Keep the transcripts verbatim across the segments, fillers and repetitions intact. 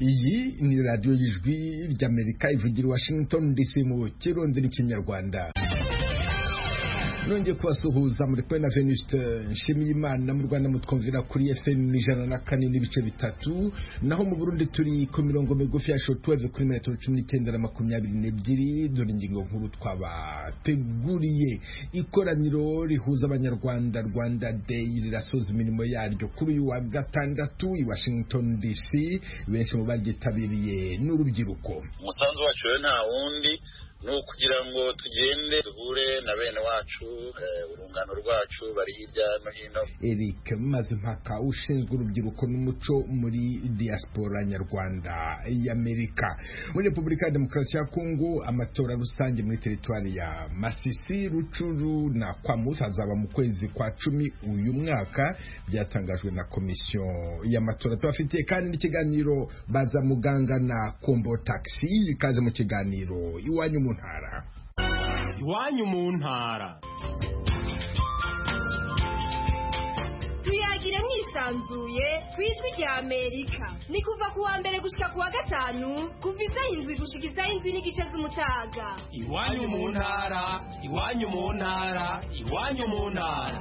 iyi ni radiyo y'ijwi ry'Amerika ivugira Washington D C mu kirundi n'ikinyarwanda. Nongeye kubasuhuza muri Pena Venuste Nshimiyimana mu Rwanda mutwumvira kuri F M ijana na kane n'ibice bitatu, naho mu Burundi turi ku mirongo migufi ya shortwave kuri metero cumi n'icyenda na makumyabiri n'ebyiri. Dore ingingo nkuru twabateguriye. Ikoraniro rihuza abanyarwanda Rwanda Day rirasoza imirimo yaryo kuri uyu wa gatandatu i Washington D C. Benshi mu baryitabiriye n'urubyiruko. Umusanzu wacu rero nta wundi no kugira ngo tugende duhure na bene wacu, urungano rwacu bari hirya no hino. Eric Mazimpaka ushinzwe urubyiruko n'umuco muri diaspora nyarwanda y'Amerika. Muri Repubulika ya Demokarasi ya Kongo, amatora rusange muri teritwari ya Masisi, Rucuru na Kwamuth azaba mu kwezi kwa cumi uyu mwaka, byatangajwe na komisiyo y'amatora. Tubafitiye kandi n'ikiganiro baza muganga na Kombo Taxi. Ikaze mu kiganiro iwanyu mu ntara. Iwanyu mu ntara. Tuyagire mwisanzuye kwijwi rya Amerika. Ni kuva kuwa mbere gushika kuwa gatanu, kuva isaha indwi gushika isaha indwi n'igice z'umutaga. Iwanyu mu ntara, iwanyu mu ntara, iwanyu mu ntara.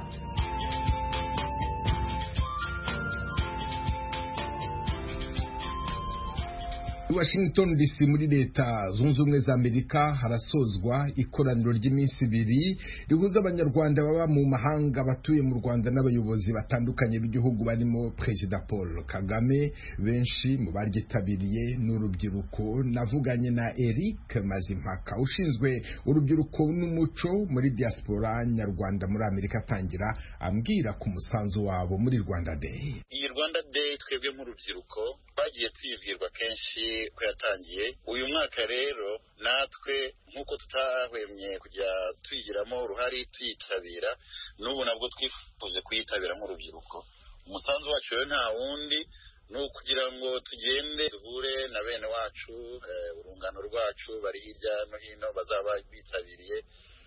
Washington D C muri leta zunze ubumwe za Amerika harasozwa ikoraniro ry'iminsi ibiri rihuza abanyarwanda baba mu mahanga batuye mu Rwanda n'abayobozi batandukanye b'igihugu barimo Perezida Paul Kagame. Benshi mu baryitabiriye n'urubyiruko. Navuganye na Eric Mazimpaka ushinzwe urubyiruko n'umuco muri diaspora nyarwanda muri Amerika, atangira ambwira ku musanzu wabo muri Rwanda Day. Iyi Rwanda Day twebwe nk'urubyiruko bagiye tuyibwirwa kenshi ko yatangiye uyu mwaka. Rero natwe nk'uko tutahwemye kujya tuyigiramo uruhare tuyitabira, n'ubu nabwo twifuje kuyitabira nk'urubyiruko. Umusanzu wacu rero nta wundi ni ukugira ngo tugende duhure na bene wacu, urungano rwacu bari hirya no hino bazaba bitabiriye,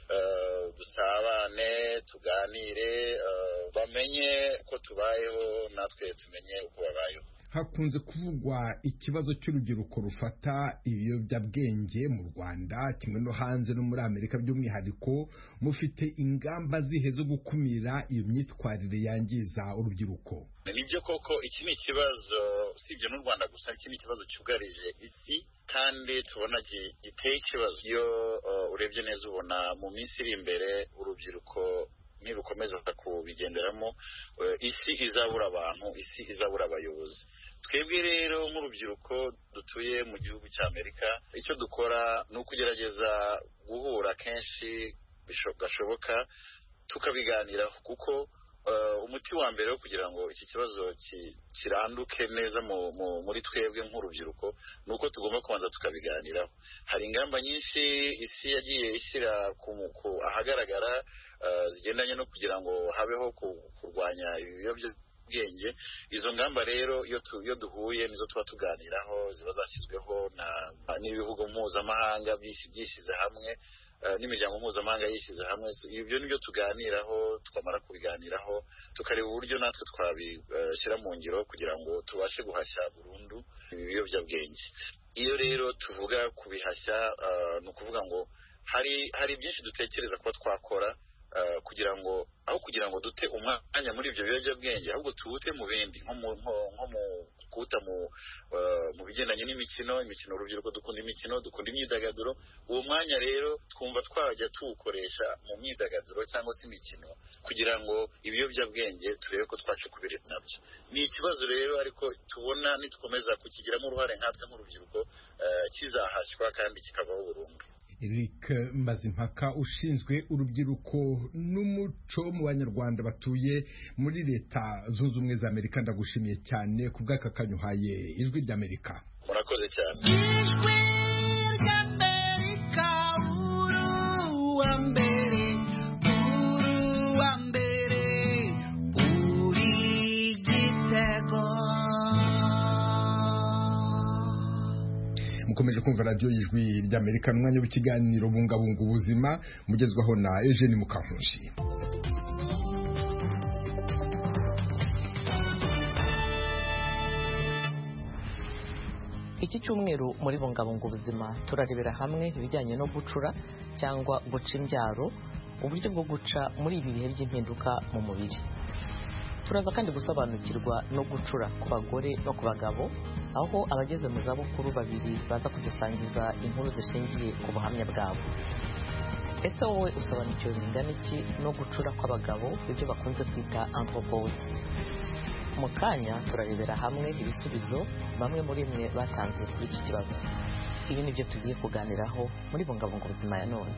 dusabane, tuganire, bamenye ko tubayeho natwe tumenye uko babayeho. Hakunze kuvugwa ikibazo cy'urubyiruko rufata ibiyobyabwenge mu Rwanda kimwe no hanze no muri Amerika. By'umwihariko mufite ingamba zihe zo gukumira iyo myitwarire yangiza urubyiruko? Nibyo koko, iki ni ikibazo usibye n'u Rwanda gusa, iki ni ikibazo cyugarije isi kandi tubona giteye ikibazo. Iyo uh, urebye neza ubona mu minsi iri imbere urubyiruko nirukomeza kubigenderamo, uh, isi izabura abantu, isi izabura abayobozi. Twebwe rero nk'urubyiruko dutuye mu gihugu cy'Amerika, icyo dukora ni ukugerageza guhura kenshi gashoboka tukabiganiraho, kuko uh, umuti wa mbere wo kugira ngo iki kibazo ki, kiranduke neza mu, mu, muri twebwe nk'urubyiruko ni uko tugomba kubanza tukabiganiraho. Hari ingamba nyinshi isi yagiye ishyira ku ahagaragara uh, zigendanye no kugira ngo habeho kurwanya ibiyobyabwenge. Izo ngamba rero iyo tu, iyo duhuye nizo tuba tuganiraho, ziba zashyizweho na n'ibihugu mpuzamahanga byishyize hamwe, uh, n'imiryango mpuzamahanga yishyize hamwe. Ibyo nibyo tuganiraho, twamara kubiganiraho tukareba uburyo natwe twabishyira uh, mu ngiro kugira ngo tubashe guhashya burundu ibiyobyabwenge. Iyo rero tuvuga kubihashya, uh, ni ukuvuga ngo hari hari byinshi dutekereza kuba twakora Uh, kugira ngo aho kugira ngo dute umwanya muri ibyo biyobyabwenge, ahubwo tuwute mu bindi, nko mu nko mu kuta mu uh, mu bigendanye n'imikino imikino urubyiruko dukunda imikino, dukunda imyidagaduro. Uwo mwanya rero twumva twajya tuwukoresha mu myidagaduro cyangwa se imikino kugira ngo ibiyobyabwenge turebe ko twacu kubireka nabyo. Ni ikibazo rero ariko tubona nitukomeza kukigiramo uruhare nkatwe nk'urubyiruko, uh, kizahashywa kandi kikavaho burundu. Eric Mazimpaka ushinzwe urubyiruko n'umuco mu banyarwanda batuye muri leta zunze ubumwe za Amerika, ndagushimiye cyane ku bw'aka kanyuhaye ijwi ry'Amerika. Murakoze cyane. Ijwi ry'Amerika, uru wa mbere, uru wa mbere, uri Gitego. Mukomeje kumva radio y'ijwi ry'Amerika, n'umwanya w'ikiganiro bungabunga ubuzima mugezwaho na Eugene Mukankushi. Iki cyumweru muri bungabunga ubuzima turarebera hamwe ibijyanye no gucura cyangwa guca imbyaro, uburyo bwo guca muri ibi bihe by'impinduka mu mubiri. Turaza kandi gusobanukirwa no gucura ku bagore no ku bagabo, aho abageze mu zabukuru babiri baza kudusangiza inkuru zishingiye ku buhamya bwabo. Ese wowe usobanukiwe bingana iki no gucura kw'abagabo, ibyo bakunze kwita andropause? Mu kanya turarebera hamwe ibisubizo bamwe muri mwe batanze kuri iki kibazo. Ibi nibyo tugiye kuganiraho muri bungabunga ubuzima ya none.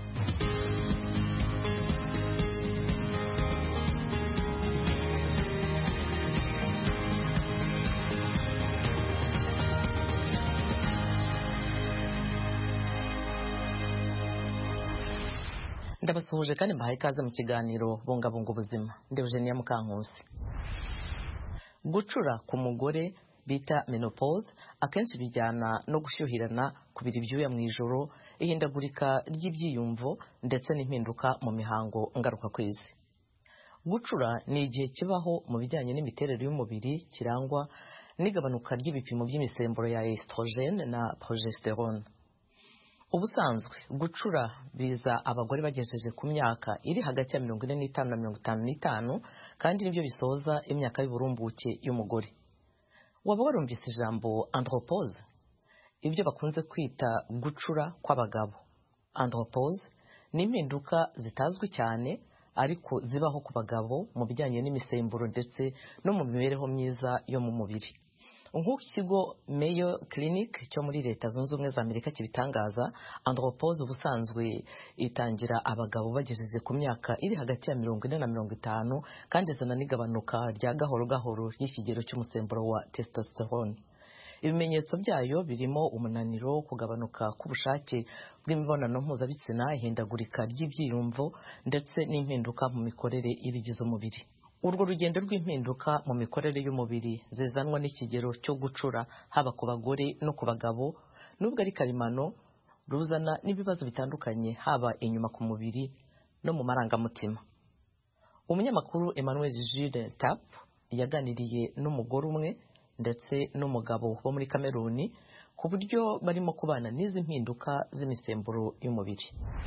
Ndabasuhuje kandi mbahaye ikaze mu kiganiro bungabunga ubuzima. Ndi Eugenia Mukankusi. Gucura ku mugore bita menopause akenshi bijyana no gushyuhirana, kubira ibyuya mu ijoro, ihindagurika ry'ibyiyumvo ndetse n'impinduka mu mihango ngaruka kwezi. Gucura ni igihe kibaho mu bijyanye n'imiterere y'umubiri kirangwa n'igabanuka ry'ibipimo by'imisemburo ya estrogene na progesterone. Ubusanzwe gucura biza abagore bagejeje ku myaka iri hagati ya mirongo ine n'itanu na mirongo itanu n'itanu, kandi nibyo bisoza imyaka y'uburumbuke y'umugore. Waba warumvise ijambo andropause? Ibyo bakunze kwita gucura kw'abagabo. Andropause ni impinduka zitazwi cyane ariko zibaho ku bagabo mu bijyanye n'imisemburo ndetse no mu mibereho myiza yo mu mubiri. Nk'uko ikigo Mayo Clinic cyo muri Leta Zunze Ubumwe za Amerika kibitangaza, andropause ubusanzwe itangira abagabo bagejeje ku myaka iri hagati ya mirongo ine na mirongo itanu, kandi izana n'igabanuka rya gahoro gahoro ry'ikigero cy'umusemburo wa testosterone. Ibimenyetso byayo birimo umunaniro, kugabanuka k'ubushake bw'imibonano mpuzabitsina, ihindagurika ry'ibyiyumvo ndetse n'impinduka mu mikorere y'ibigize umubiri. Urwo rugendo rw'impinduka mu mikorere y'umubiri zizanwa n'ikigero cyo gucura haba ku bagore no ku bagabo, nubwo ari karemano, ruzana n'ibibazo bitandukanye haba inyuma ku mubiri no mu marangamutima. Umunyamakuru Emmanuel Jules Tap yaganiriye n'umugore umwe ndetse n'umugabo bo muri Kameruni ku buryo barimo kubana n'izi mpinduka z'imisemburo y'umubiri.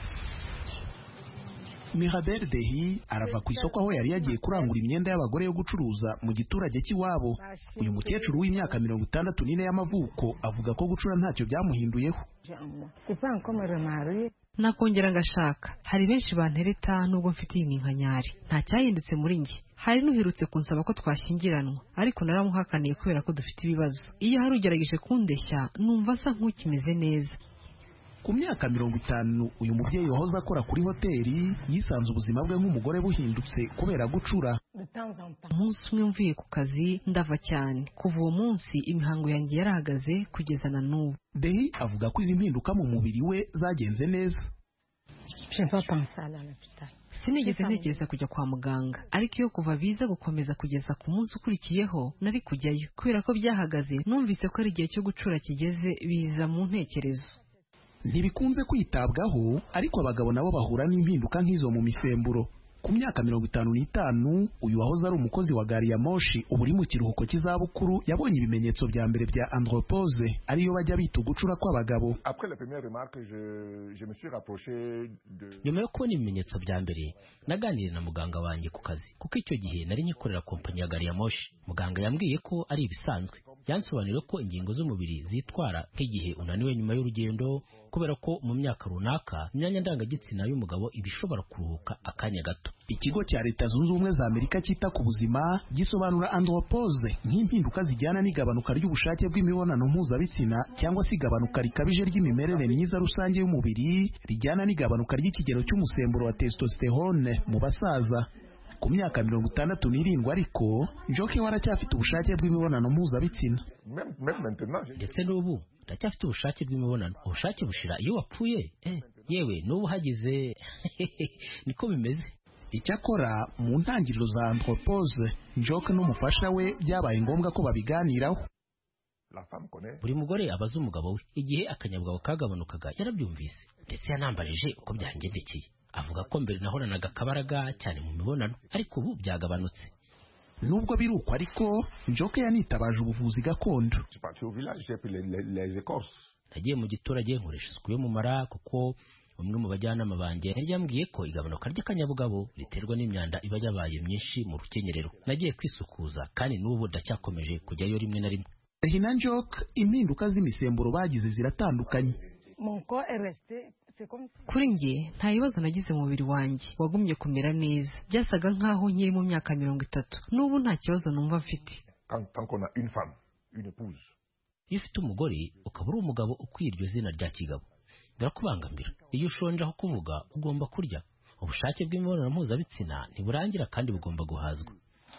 Mirabel Dehi arava ku isoko aho yari yagiye kurangura imyenda y'abagore yo gucuruza mu giturage cy'iwabo. Uyu mukecuru w'imyaka mirongo itandatu n'ine y'amavuko avuga ko gucura ntacyo byamuhinduyeho. Nakongera ngashaka, hari benshi bantereta nubwo mfite iyi nkanyari, nta cyahindutse muri njye. Hari n'uherutse kunsaba ko twashyingiranwa, ariko naramuhakaniye kubera ko dufite ibibazo. Iyo hari ugerageje kundeshya numva asa nk'ukimeze neza. Ku myaka mirongo itanu uyu mubyeyi wahoze akora kuri hoteli yisanze ubuzima bwe nk'umugore buhindutse kubera gucura. Umunsi umwe mvuye ku kazi ndava cyane, kuva uwo munsi imihango yanjye yarahagaze kugeza na n'ubu. Dehi avuga ko izi mpinduka mu mubiri we zagenze neza. Sinigeze ntekereza kujya kwa muganga, ariko iyo kuva biza gukomeza kugeza ku munsi ukurikiyeho nari kujyayo. Kubera ko byahagaze numvise ko ari igihe cyo gucura kigeze, biza mu ntekerezo. Ntibikunze kwitabwaho, ariko abagabo nabo bahura n'impinduka nk'izo mu misemburo. Ku myaka mirongo itanu n'itanu uyu wahoze ari umukozi wa gari ya moshi ubu uri mu kiruhuko cy'izabukuru yabonye ibimenyetso bya mbere bya andropause, ariyo bajya bita ugucura kw'abagabo. Nyuma yo kubona ibimenyetso bya mbere naganiriye na muganga wanjye ku kazi, kuko icyo gihe nari nyikorera kompanyi ya gari ya moshi. Muganga yambwiye ko ari ibisanzwe, yansobanuriye ko ingingo z'umubiri zitwara nk'igihe unaniwe nyuma y'urugendo, kubera ko mu myaka runaka imyanya ndangagitsina y'umugabo ibishobora kuruhuka akanya gato. Ikigo cya Leta Zunze Ubumwe za Amerika cyita ku buzima gisobanura andropause nk'impinduka zijyana n'igabanuka ry'ubushake bw'imibonano mpuzabitsina cyangwa se igabanuka rikabije ry'imimerere myiza rusange y'umubiri rijyana n'igabanuka ry'ikigero cy'umusemburo wa testosterone mu basaza. Ku myaka mirongo itandatu n'irindwi ariko Njoke waracyafite ubushake bw'imibonano mpuzabitsina. Ndetse n'ubu ndacyafite ubushake bw'imibonano. Ubushake bushira iyo wapfuye? Eh, yewe n'ubu hagize niko bimeze. Icyakora mu ntangiriro za andropause Njoke n'umufasha we byabaye ngombwa ko babiganiraho. Buri mugore abaza umugabo we igihe akanyabugabo kagabanukaga yarabyumvise, ndetse yanambarije uko byangendekeye. Avuga ko mbere nahoranaga akabaraga cyane mu mibonano, ariko ubu byagabanutse. nubwo biri uko ariko Njoke yanitabaje ubuvuzi gakondo. nagiye mu giturage nkoresha isuku yo mu mara kuko umwe mu bajyanama banjye yari yambwiye ko igabanuka ry'akanyabugabo riterwa n'imyanda iba yabaye myinshi mu rukenyerero. Nagiye kwisukuza kandi n'ubu ndacyakomeje kujyayo rimwe na rimwe. Hina Njoke, impinduka z'imisemburo bagize ziratandukanye. Kuri njye nta bibazo nagize mu mubiri wanjye, wagumye kumera neza. Byasaga nkaho nkiri mu myaka mirongo itatu. N'ubu nta kibazo numva mfite. Iyo ufite umugore ukaba uri umugabo ukwiye iryo zina rya kigabo birakubangamira. Iyo ushonje aho kuvuga ugomba kurya. Ubushake bw'imibonano mpuzabitsina ntiburangira kandi bugomba guhazwa.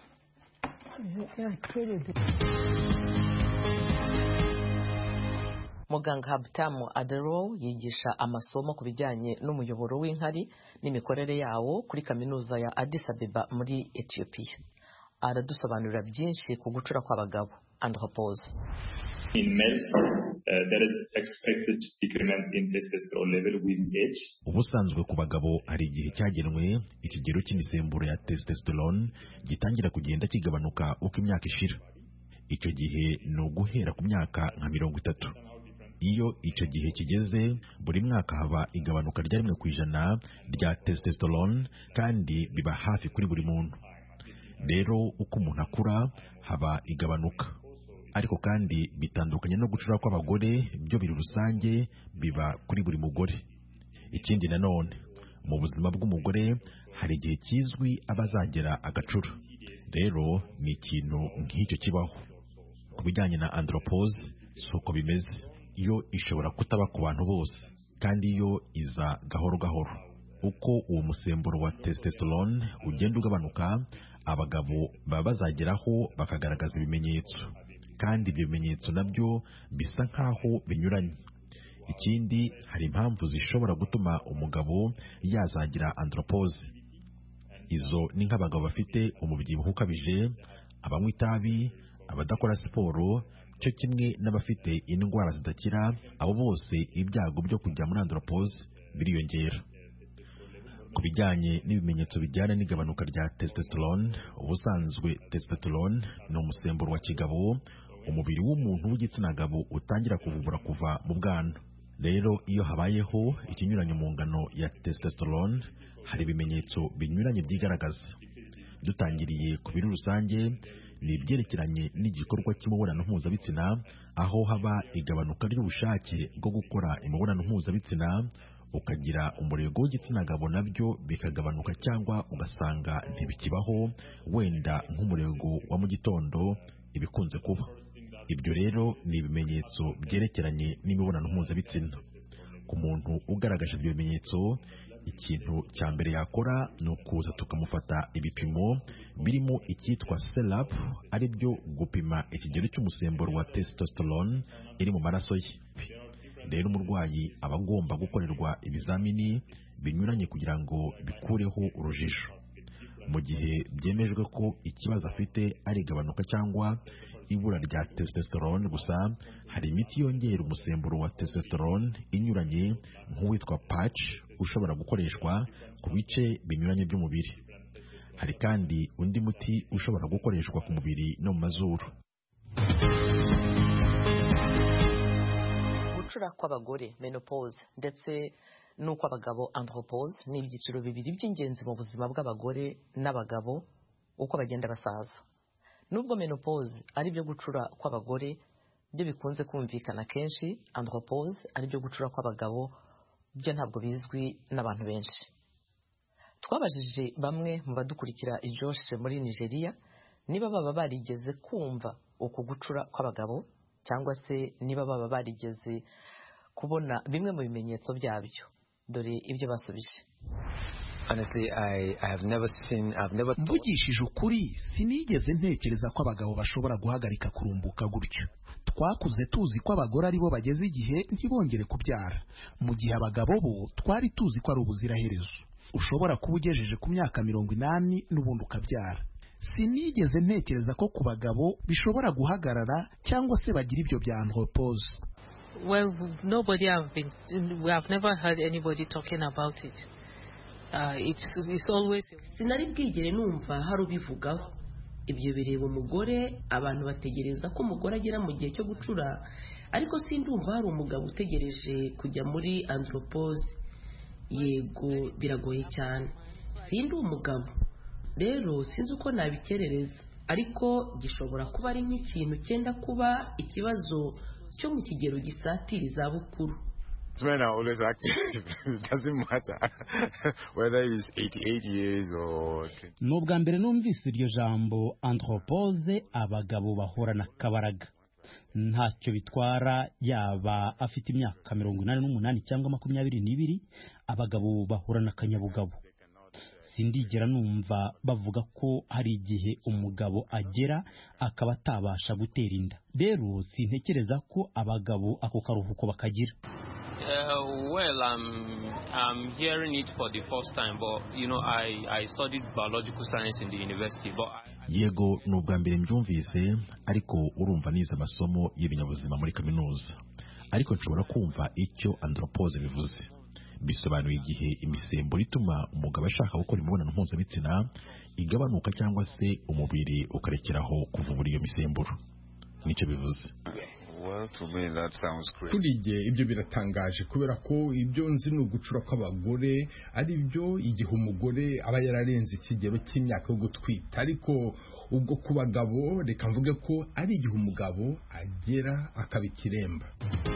Muganga Habtamu Adero yigisha amasomo ku bijyanye n'umuyoboro w'inkari n'imikorere yawo kuri kaminuza ya Addis Abeba muri Ethiopia. Aradusobanurira byinshi ku gucura kw'abagabo andropause. In males, uh, there is expected decrement in testosterone level with age. Ubusanzwe ku bagabo hari igihe cyagenwe ikigero cy'imisemburo ya testosterone gitangira kugenda kigabanuka uko imyaka ishira. Icyo gihe ni uguhera ku myaka nka mirongo itatu. Iyo icyo gihe kigeze, buri mwaka haba igabanuka rya rimwe ku ijana rya testosterone kandi biba hafi kuri buri muntu. Rero uko umuntu akura haba igabanuka. Ariko kandi bitandukanye no gucura kw'abagore byo biri rusange biba kuri buri mugore. Ikindi nanone mu buzima bw'umugore hari igihe kizwi abazagera agacura. Rero ni ikintu nk'icyo kibaho. Ku bijyanye na andropause suko bimeze. Iyo ishobora kutaba ku bantu bose kandi iyo iza gahoro gahoro. Uko uwo musemburo wa testosterone ugenda ugabanuka, abagabo baba bazageraho bakagaragaza ibimenyetso, kandi ibyo bimenyetso nabyo bisa nkaho binyuranye. Ikindi, hari impamvu zishobora gutuma umugabo yazagira andropause. Izo ni nk'abagabo bafite umubyibuho ukabije, abanywa itabi, abadakora siporo, cyo kimwe n'abafite indwara zidakira. Abo bose ibyago byo kujya muri andropause biriyongera. Ku bijyanye n'ibimenyetso bijyana n'igabanuka rya testosterone, ubusanzwe testosterone ni umusemburo wa kigabo umubiri w'umuntu w'igitsina gabo utangira kuvubura kuva mu bwana. Rero iyo habayeho ikinyuranyo mu ngano ya testosterone, hari ibimenyetso binyuranye byigaragaza. Dutangiriye ku biri rusange, ni ibyerekeranye n'igikorwa cy'imibonano mpuzabitsina, aho haba igabanuka ry'ubushake bwo gukora imibonano mpuzabitsina, ukagira umurego w'igitsina gabo nabyo bikagabanuka cyangwa ugasanga ntibikibaho, wenda nk'umurego wa mu gitondo ibikunze kuba. Ibyo rero ni ibimenyetso byerekeranye n'imibonano mpuzabitsina. Ku muntu ugaragaje ibyo bimenyetso, ikintu cya mbere yakora ni ukuza tukamufata ibipimo birimo icyitwa selap, ari byo gupima ikigero cy'umusemburo wa testosterone iri mu maraso ye. Rero umurwayi aba agomba gukorerwa ibizamini binyuranye kugira ngo bikureho urujijo. Mu gihe byemejwe ko ikibazo afite ari igabanuka cyangwa ibura rya testosterone gusa, hari imiti yongera umusemburo wa testosterone inyuranye nk'uwitwa patch ushobora gukoreshwa ku bice binyuranye by'umubiri. Hari kandi undi muti ushobora gukoreshwa ku mubiri no mu mazuru. Gucura kw'abagore menopause ndetse n'ukw'abagabo andropause ni ibyiciro bibiri by'ingenzi mu buzima bw'abagore n'abagabo uko bagenda basaza. Nubwo menopause ari byo gucura kw'abagore byo bikunze kumvikana kenshi, andropause ari byo gucura kw'abagabo byo ntabwo bizwi n'abantu benshi. Twabajije bamwe mu badukurikira i Jos muri Nigeria niba baba barigeze kumva uku gucura kw'abagabo cyangwa se niba baba barigeze kubona bimwe mu bimenyetso byabyo. Dore ibyo basubije. Honestly, I, I have never seen, I've never thought... Mvugishije ukuri, sinigeze ntekereza ko abagabo bashobora guhagarika kurumbuka gutyo. Twakuze tuzi ko abagore ari bo bageze igihe ntibongere kubyara, mu gihe abagabo bo twari tuzi ko ari ubuziraherezo. Ushobora kuba ugejeje ku myaka mirongo inani n'ubundi ukabyara. Sinigeze ntekereza ko ku bagabo bishobora guhagarara cyangwa se bagira ibyo bya andropause. Well, nobody have been, we have never heard anybody talking about it. Uh, it's, it's always... Sinari bwigere numva hari ubivugaho. ibyo bireba umugore. Abantu bategereza ko umugore agera mu gihe cyo gucura, ariko sindumva hari umugabo utegereje kujya muri andropause. Yego biragoye cyane, sindi umugabo rero sinzi uko nabikerereza, ariko gishobora kuba ari nk'ikintu cyenda kuba ikibazo cyo mu kigero gisatira izabukuru. Men are always active. It doesn't matter whether he's eighty-eight years or N'ubwa mbere numvise iryo jambo andropause, abagabo bahorana kabaraga. Ntacyo bitwara yaba afite imyaka mirongo inani n'umunani cyangwa makumyabiri n'ibiri, abagabo bahorana akanyabugabo. Sindigera numva bavuga ko hari igihe umugabo agera akaba atabasha gutera inda. Rero sintekereza ko abagabo ako karuhuko bakagira. Uh, well, I'm I'm hearing it for the first time, but you know, I I studied biological science in the university, but I, Yego nubwa mbere mbyumvise, ariko urumva nize amasomo y'ibinyabuzima muri kaminuza. Ariko nshobora kumva icyo andropause bivuze. Bisobanuye igihe imisemburo ituma umugabo ashaka gukora imibonano mpuzabitsina igabanuka cyangwa se umubiri ukarekeraho kuvubura iyo misemburo. Nicyo bivuze. Well, to me that sounds great. Kuri jye ibyo biratangaje kubera ko ibyo nzi ni ugucura kw'abagore ari byo igihe umugore aba yararenze ikigero cy'imyaka yo gutwita, ariko ubwo ku bagabo reka mvuge ko ari igihe umugabo agera akaba ikiremba.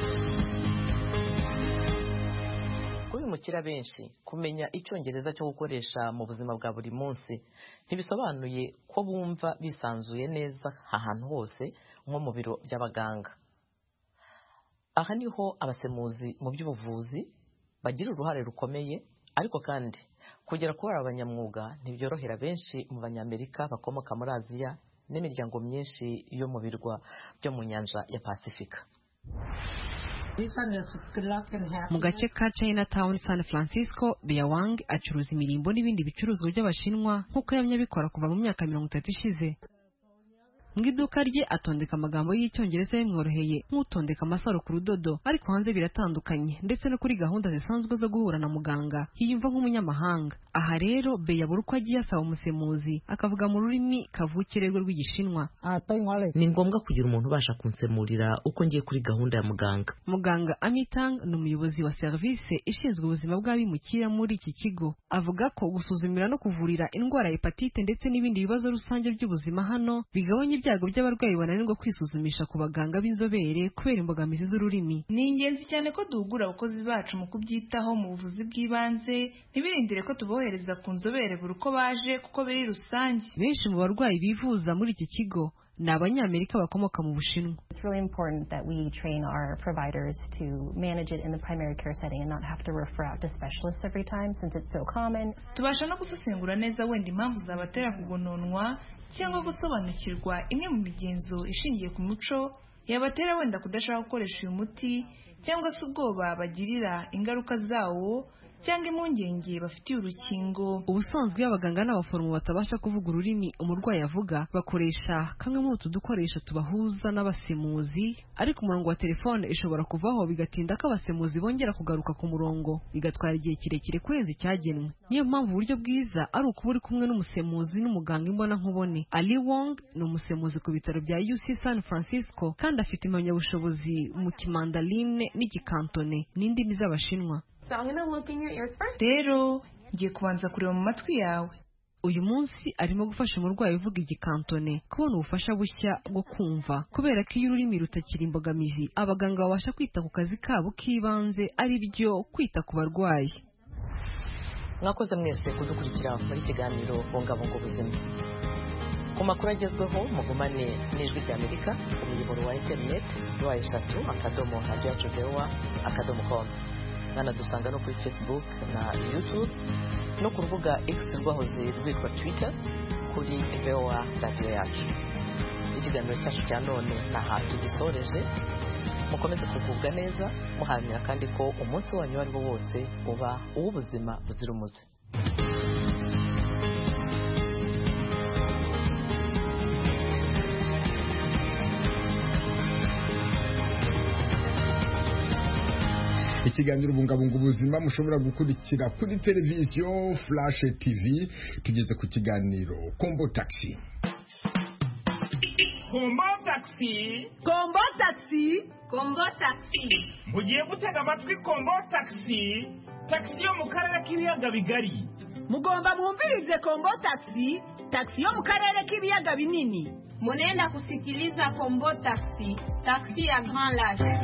Kubimukira benshi kumenya icyongereza cyo gukoresha mu buzima bwa buri munsi ntibisobanuye ko bumva bisanzuye neza ahantu hose nko mu biro by'abaganga. Aha niho abasemuzi mu by'ubuvuzi bagira uruhare rukomeye, ariko kandi kugera kuba abanyamwuga ntibyorohera benshi mu banyamerika bakomoka muri Aziya n'imiryango myinshi yo mu birwa byo mu nyanja ya Pasifika. Mu gace ka Chinatown San Francisco, Bea Wang acuruza imirimbo n'ibindi bicuruzwa by'abashinwa nk'uko yamye abikora kuva mu myaka mirongo itatu ishize. Mu iduka rye atondeka amagambo y'icyongereza yamworoheye nk'utondeka amasaro ku rudodo, ariko hanze biratandukanye, ndetse no kuri gahunda zisanzwe zo guhura na muganga yiyumva nk'umunyamahanga. Aha rero Bea buri uko agiye asaba umusemuzi akavuga mu rurimi kavukire rwe rw'igishinwa. Ni ngombwa kugira umuntu ubasha kunsemurira uko ngiye kuri gahunda ya muganga. Muganga Amitang ni umuyobozi wa serivisi ishinzwe ubuzima bw'abimukira muri iki kigo. Avuga ko gusuzumira no kuvurira indwara ya hepatite ndetse n'ibindi bibazo rusange by'ubuzima hano bigabanya ibyago by'abarwayi bananirwa kwisuzumisha ku baganga b'inzobere kubera imbogamizi z'ururimi. Ni ingenzi cyane ko duhugura abakozi bacu mu kubyitaho mu buvuzi bw'ibanze, ntibirindire ko tubohereza ku nzobere buri uko baje kuko biri rusange. Benshi mu barwayi bivuza muri iki kigo ni abanyamerika bakomoka mu Bushinwa. It's really important that we train our providers to manage it in the primary care setting and not have to refer out to specialists every time since it's so common. Tubasha no gusesengura neza wenda impamvu zabatera kugononwa cyangwa gusobanukirwa imwe mu migenzo ishingiye ku muco yabatera wenda kudashaka gukoresha uyu muti, cyangwa se ubwoba bagirira ingaruka zawo cyangwa impungenge bafitiye urukingo. Ubusanzwe abaganga n'abaforomo batabasha kuvuga ururimi umurwayi avuga bakoresha kamwe muri utu dukoresho tubahuza n'abasemuzi, ariko umurongo wa telefone ishobora kuvaho bigatinda ko abasemuzi bongera kugaruka ku murongo, bigatwara igihe kirekire kurenza icyagenwe. Niyo mpamvu uburyo bwiza ari ukuba uri kumwe n'umusemuzi n'umuganga imbona nkubone. Ali Wong ni umusemuzi ku bitaro bya U C San Francisco kandi afite impamyabushobozi mu kimandaline n'igikantone n'indimi z'abashinwa. Rero ngiye kubanza kureba mu matwi yawe. Uyu munsi arimo gufasha umurwayi uvuga igikantone kubona ubufasha bushya bwo kumva, kubera ko iyo ururimi rutakiri imbogamizi abaganga babasha kwita ku kazi kabo k'ibanze, ari byo kwita ku barwayi. Mwakoze mwese kudukurikira muri kiganiro bungabunga ubuzima. Ku makuru agezweho mugumane n'ijwi ry'Amerika ku muyoboro wa interineti wa eshatu akadomo radiyo yacu vewa akadomo komu. Dusanga no kuri Facebook na YouTube no ku rubuga X rwahoze rwitwa Twitter kuri vewa radiyo yacu. Ikiganiro cyacu cya none ntaha tugisoreje. Mukomeze kugubwa neza, muharanira kandi ko umunsi wanyu ari wo wose uba uw'ubuzima buzira umuze. Ikiganiro bungabunga ubuzima mushobora gukurikira kuri televiziyo Flash T V. Tugeze ku kiganiro Combo Taxi. Kombo taxi. Kombo taxi. Kombo taxi. Mugiye gutega amatwi Kombo taxi. Taxi yo mu karere k'ibiyaga bigari. Mugomba mwumvirize Kombo taxi. Taxi yo mu karere k'ibiyaga binini. Munenda kusikiliza Kombo taxi. Taxi ya Grand Lac.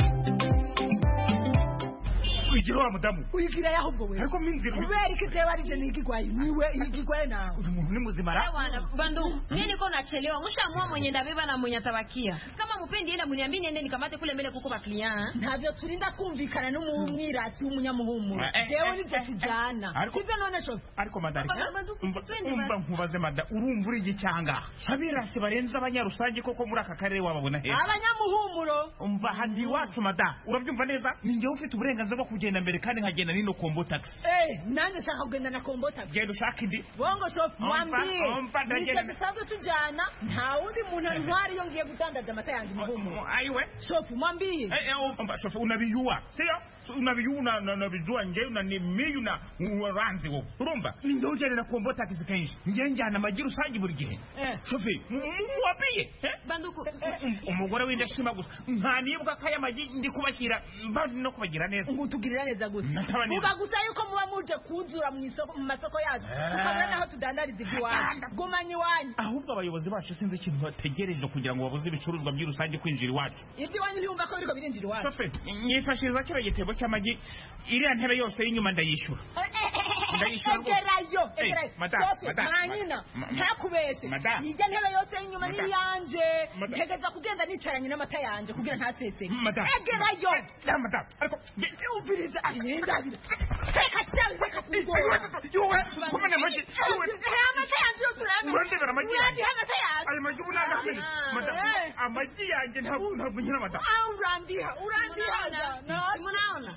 Uyigira wa mudamu. Uyigira yaho ubwo we. Ariko minzira. Kubera iki tewe arije nigigwaye. Niwe igigwaye nawe. Umuntu ni muzimara. Bwana bandu, mimi niko nachelewa. Mshamua mwenye ndabeba na mwenye atabakia. Kama mupendi enda muniambie niende nikamate kule mbele kuko ba client. Ntavyo turinda kumvikana n'umwirasi w'umunyamuhumuro. Jewe nivyo tujana. Ivyo none shofu. Ariko madari. Umba nkubaze mada. Urumva uri igicyanga. Abirasi barenza abanyarusange koko muri aka karere wababona he. Abanyamuhumuro. Umva handi wacu mada. Urabyumva neza? Ninjye ufite uburenganzira bwo kugenda mbere kandi nkagenda nino Kombo taxi. Eh, nanjye shaka kugenda na Kombo taxi. Genda ushaka indi. Bongo shop mwambie. Umva ndagenda. Bisanzwe tujana, nta wundi muntu antwari yo ngiye gutandaza amata yanjye muhumu. Aiwe. Shop mwambie. Eh, eh, umva shop unabiyua. Sio? Unabiyuna na nabijua nje na ni miyuna uranzi wo. Urumva? Ninjye ugenda na Kombo taxi kenshi. Nje njyana amagira usangi buri gihe. Eh. Shofi, muwapiye. Eh? Banduku. Umugore w'indashima gusa. Nta nibwa kaya magi ndi kubashyira mbandi no kubagira neza. Ngutugirira neza gusa. Vuga gusa yuko muba muje kuzura mu isoko mu masoko yacu. Tukabona naho tudandariza iwacu. Gumanye wanyu. Ahubwo abayobozi bacu sinzi ikintu bategereje kugira ngo babuze ibicuruzwa by'urusange kwinjira iwacu. Ibyo wanyu ntiyumva ko biriko birinjira iwacu. Shofe, nyifashiriza kino gitebo cy'amagi iriya ntebe yose y'inyuma ndayishyura. Ndayishyura. Egerayo, egerayo. Madame, madame. Mwanyina, ntakubeshe. Ijya ntebe yose y'inyuma ni yanje. Ntegeza kugenda nicaranye n'amata yanje kugira ntaseseke. Egerayo. Madame, ariko umviriza ndabira. Reka cyanze kakugora. Yowe, kumene maji. Amata yanje yose urana. Urandebera amagi. Urandi amata yanje. Ayo maji unaga hamwe. Madame, amagi yanjye ntabwo ntabwo nyina madame. Ah, urandiha, urandiha. Munaona?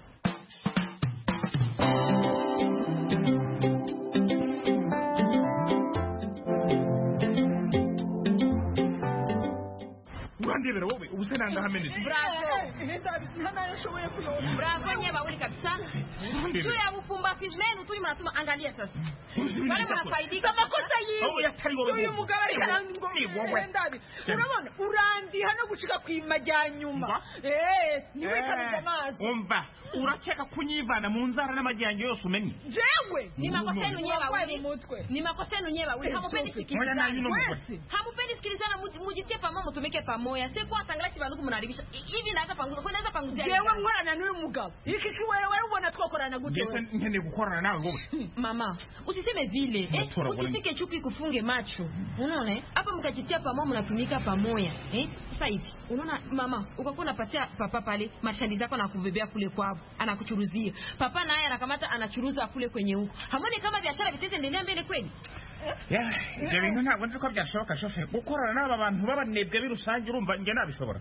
Urandebera wowe ubuse nanga hamene. Bravo. Nana yashoboye kuyoba. Bravo nyewe uli kabisa. Tu ya upumbafizi wenu tu mnatuma angalia sasa. Wale mnafaidika makosa yiwe. Oh yatari wowe. Uyu mugabo ari kandi ngo ndabi. Urabona urandiha no gushika kwimajyanyuma. Eh, niwe kabiza amazi. Umva, urakeka kunyivana mu nzara n'amajyanye yose umenye. Jewe, ni makosa yenu nyewe wawili. Ni makosa yenu nyewe wawili. Hamupendi sikilizana. Hamupendi sikilizana mujitie pamoja mutumike pamoja. Sasa kwa tangala kibanduku mnaribisha. Hivi naweza panguza. Kwa naweza panguzia. Jewe nkorana n'uyu mugabo. Iki kiwewe wewe ubona twakorana gute? Jese nkene gukorana nawe wowe. Mama, usiseme vile. Eh, usitike chuki kufunge macho. Unaona? Hapa mkajitia pamoja mnatumika pamoja. Eh? Sasa hivi. Unaona mama, ukakuwa unapatia papa pale mashandi zako na kubebea kule kwao. Anakuchuruzia. Papa naye anakamata anachuruza kule kwenye huko. Hamoni kama biashara bitaendelea mbele kweli? Yeah, ibyo bintu ntabwo nzi ko byashoboka shofe. Gukorana n'aba bantu babanebwe birusange urumva nge nabishobora.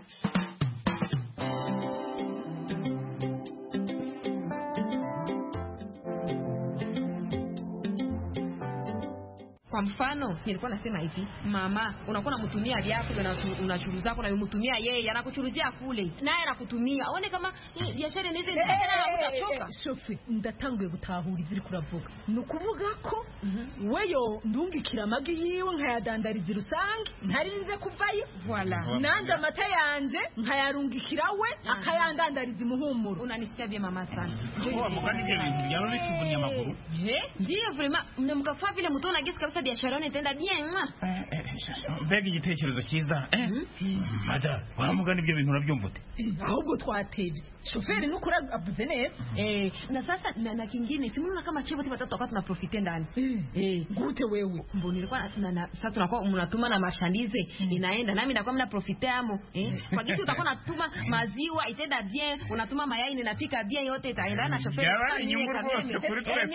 Kwa mfano, nilikuwa nasema hivi, mama, unakuwa unamtumia vyako na unachuruza zako na unamtumia yeye, anakuchuruzia kule. Naye anakutumia. Aone kama biashara inaweza endelea utachoka. Shofi, ndatanguye gutahura iziri kuravuga. Nukuvuga ko weyo ndungikira amagi yiwe nkayadandariza rusange, ntarinze kuvayo. Voilà. Nanda amata yanje nkayarungikira we, akayandandariza imuhumuro. Unanisikia bien mama sana. Kwa mugani byo bintu yaro bituvunya amaguru. Eh? Ndio vraiment, mnamkafaa vile mtu unagesi kabisa biashara yone itaenda bien. Mbega igitekerezo cyiza. Eh? Mada, wa mugani ibyo bintu urabyumva ute? Ahubwo twatebye. Shoferi nukura avuze neza. Eh, na sasa na, na kingine, simuona kama chivo tiba tatu wakati tunaprofite ndani. Eh, gute wewe. Mbona nilikuwa na, na sasa tunakuwa mnatuma na mashandize inaenda nami nakuwa mna profite amo. Eh? Kwa kitu utakuwa unatuma maziwa itaenda bien, unatuma mayai inapika bien yote itaenda na shoferi. Yaani nyumbu rwose kuri twese.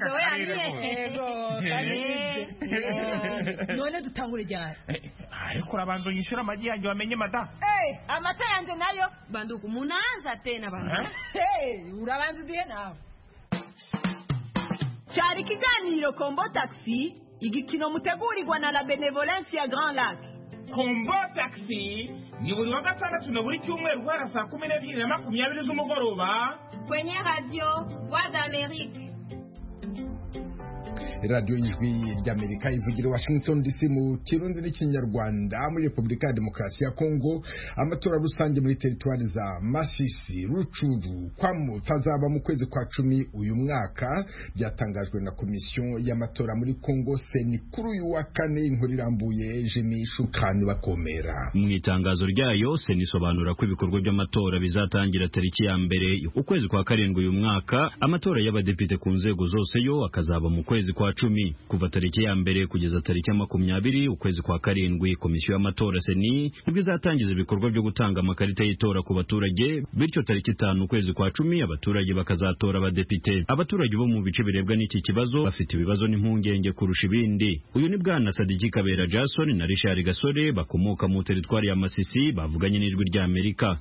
None dutangure ryari? Ariko urabanza unyishura amagi yanjye wamenye mada. Eh, amata yanjye nayo banduku munaanza tena banduku. Eh, urabanza udihe nawe. Cyari kiganiro Kombo Taxi, igikino mutegurirwa na la Benevolence ya Grand Lac. Kombo Taxi ni buri wa gatandatu na buri cyumweru guhera saa kumi n'ebyiri na makumyabiri z'umugoroba kwenye radio Voix d'Amérique. radiyo y'ijwi ry'Amerika ivugira i Washington D C mu kirundi n'ikinyarwanda. Muri Repubulika ya Demokarasi ya Kongo amatora rusange muri teritwari za Masisi, Rucuru, Kwamuta azaba mu kwezi kwa cumi uyu mwaka, byatangajwe na komisiyo y'amatora muri Kongo Seni kuri uyu wa kane. Inkuru irambuye Jimmy Shukani bakomera. Mu itangazo ryayo Seni isobanura ko ibikorwa by'amatora bizatangira tariki ya mbere ukwezi kwa karindwi uyu mwaka. Amatora y'abadepite ku nzego zose yo akazaba mu kwezi kwa cumi. Kuva tariki ya mbere kugeza tariki ya makumyabiri ukwezi kwa karindwi, komisiyo y'amatora Seni nibwo izatangiza ibikorwa byo gutanga amakarita y'itora ku baturage, bityo tariki itanu ukwezi kwa cumi abaturage bakazatora abadepite. Abaturage bo mu bice birebwa n'iki kibazo bafite ibibazo n'impungenge kurusha ibindi. Uyu ni bwana Sadiki Kabera Jason na Richard Gasore bakomoka mu teritwari ya Masisi bavuganye n'ijwi rya Amerika.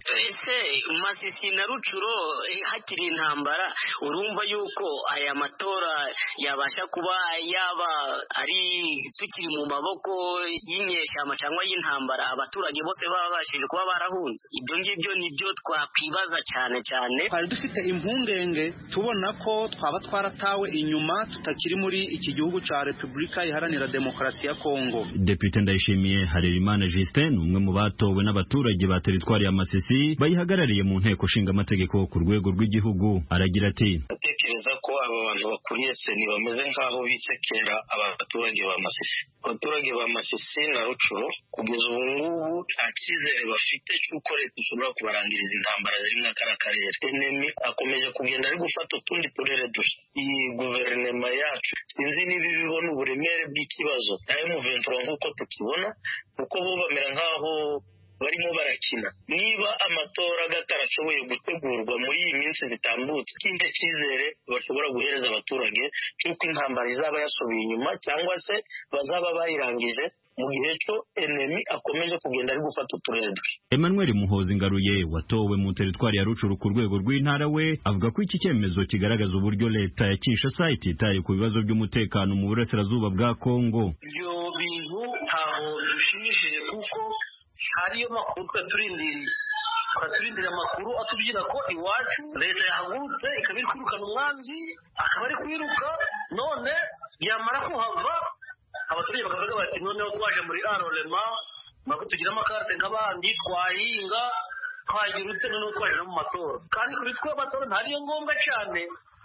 Masisi na Rucuro hakiri intambara, urumva yuko aya matora yabasha kuba yaba ari tukiri mu maboko y'inyeshyamba cyangwa y'intambara, abaturage bose babashije kuba barahunze. Ibyo ngibyo nibyo twakwibaza cyane cyane. Twari dufite impungenge tubona ko twaba twaratawe inyuma, tutakiri muri iki gihugu cya Repubulika Iharanira Demokarasi ya Kongo. Depute Ndayishimiye Harerimana Justin, umwe mu batowe n'abaturage ba teritwari ya Masisi bayihagarariye mu nteko nshinga amategeko ku rwego rw'igihugu, aragira ati: atekereza ko aba bantu bakuriye Seni bameze nk'aho bisekera abaturage ba Masisi. Abaturage ba Masisi na Rucuro kugeza ubu ngubu nta cyizere bafite cy'uko leta ishobora kubarangiriza intambara ziri muri aka karere. Enemi akomeje kugenda ari gufata utundi turere dushya. Iyi guverinoma yacu sinzi niba ibibona uburemere bw'ikibazo na M vingt-trois nk'uko tukibona, kuko bo bamera nk'aho barimo barakina. Niba amatora gatarashoboye gutegurwa muri iyi minsi bitambutse, kinde cyizere bashobora guhereza abaturage cy'uko intambara izaba yasubiye inyuma cyangwa se bazaba bayirangije mu gihe cyo enemi akomeje kugenda ari gufata uturere duke. Emmanuel Muhozi Ngaruye watowe mu teritwari ya Rucuru ku rwego rw'intara we avuga ko iki cyemezo kigaragaza uburyo leta ya Kinshasa ititaye ku bibazo by'umutekano mu burasirazuba bwa Kongo. Ibyo bintu ntaho dushimishije kuko hariyo makuru twe turindiriye turindira amakuru atubwira ko iwacu leta yahagurutse ikaba iri kwirukana umwanzi, akaba ari kwiruka, none yamara kuhava abaturage bakavuga bati noneho twaje muri arorema nako tugira amakarite nk'abandi twahinga twagirutse noneho twaje no mu matora, kandi kuri twe amatora ntariyo ngombwa cyane.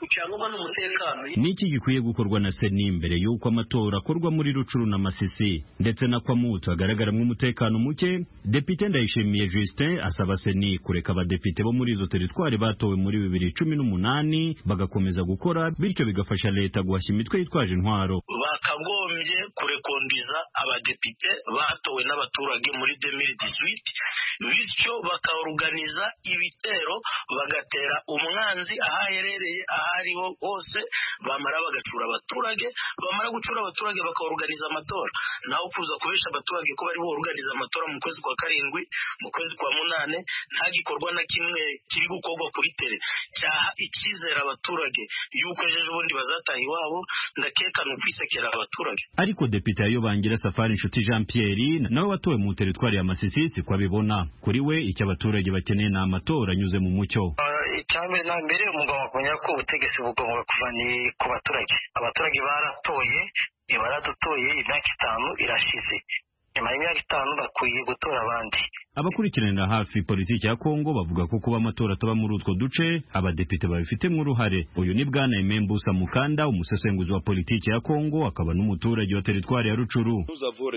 Niki gikwiye gukorwa na Seni mbere y'uko amatora akorwa muri Rucuru na Masisi ndetse na Kwamutu hagaragaramo umutekano muke? Depite Ndayishimiye Justin asaba Seni kureka abadepite bo muri izo teritwari batowe muri bibiri cumi n'umunani bagakomeza gukora, bityo bigafasha leta guhashya imitwe yitwaje intwaro. Bakagombye kurekondiza abadepite batowe n'abaturage muri deux mille dix-huit, bityo bakaorganiza ibitero bagatera umwanzi ahaherereye ahariho hose, bamara bagacura abaturage, bamara gucura abaturage bakaorganiza amatora. Naho kuza kubesha abaturage ko bari boorganiza amatora mu kwezi kwa karindwi, mu kwezi kwa munane, nta gikorwa na kimwe kiri gukorwa kuri tele cyaha icyizere abaturage yuko ejo bundi bazataha iwabo. Ndakeka no kwisekera abaturage. Ariko Depite Ayobangira Safari Nshuti Jean Pierre nawe watowe mu teritwari ya Masisi si kwa bibona. Kuri we icyo abaturage bakeneye na amatora anyuze mu mucyo. Icyambere na mbere umugabo akonya ko ubutegetsi bugomba kuva ni ku baturage. Abaturage baratoye, baradutoye, imyaka itanu irashize. Nyuma y'imyaka itanu bakwiye gutora abandi. Abakurikiranira hafi politiki ya Kongo bavuga ko kuba amatora ataba muri utwo duce abadepite babifitemo uruhare. Uyu ni bwana Imembusa Mukanda, umusesenguzi wa politiki ya Kongo akaba n'umuturage wa teritwari ya Rucuru.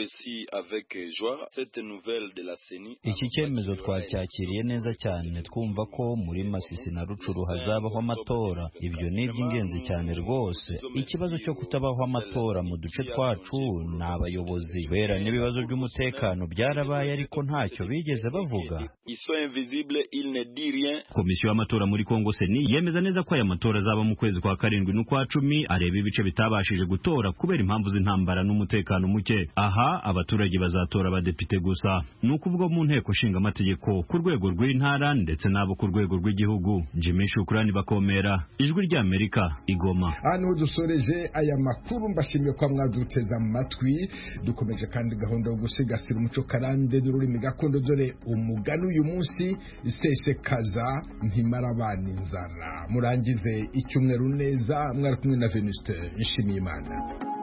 Iki cyemezo twacyakiriye neza cyane, twumva ko muri Masisi na Rucuru hazabaho amatora. Ibyo ni iby'ingenzi cyane rwose. Ikibazo cyo kutabaho amatora mu duce twacu ni abayobozi, kubera n'ibibazo by'umutekano byarabaye ariko ntacyo bigeze bavuga. Komisiyo y'amatora muri Kongo Seni yemeza neza ko aya matora azaba mu kwezi kwa karindwi n'ukwa cumi, areba ibice bitabashije gutora kubera impamvu z'intambara n'umutekano muke. Aha abaturage bazatora abadepite gusa, ni ukuvuga mu nteko nshinga amategeko ku rwego rw'intara ndetse n'abo ku rwego rw'igihugu. Jimmy Shukrani bakomera, ijwi rya Amerika, Igoma. Hano dusoreje aya makuru, mbashimiye kwa mwaduteza amatwi. Dukomeje kandi gahunda yo gusigasira umuco karande n'ururimi gakondo dore umugani uyu munsi isesekaza ntimara abana inzara. Murangize icyumweru neza, mwari kumwe na Venuste Nshimiyimana.